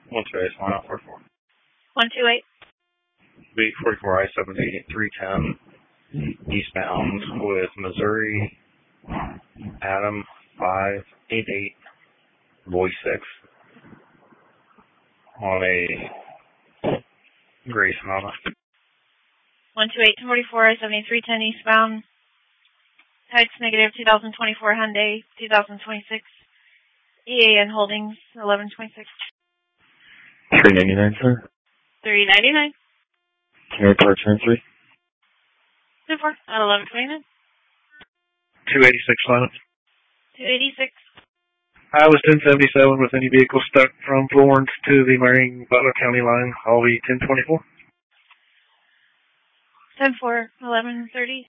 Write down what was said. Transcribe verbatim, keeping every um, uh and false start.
one two eight, line out forty-four. one two eight. B forty-four I seventy, three ten, eastbound with Missouri, Adam five eight eight, Boy six, on a gray Sonata. one two eight, forty-four I seventy, three ten, eastbound. Tax negative two thousand twenty-four Hyundai, two thousand twenty-six. E A N Holdings, eleven twenty-six. three ninety-nine, sir. three ninety-nine. Airport transfer. two four at eleven twenty-nine. two eighty-six, line up. two eighty-six. I was ten seventy-seven with any vehicle stuck from Florence to the Marion Butler County line. I'll be ten twenty-four. ten four, eleven thirty.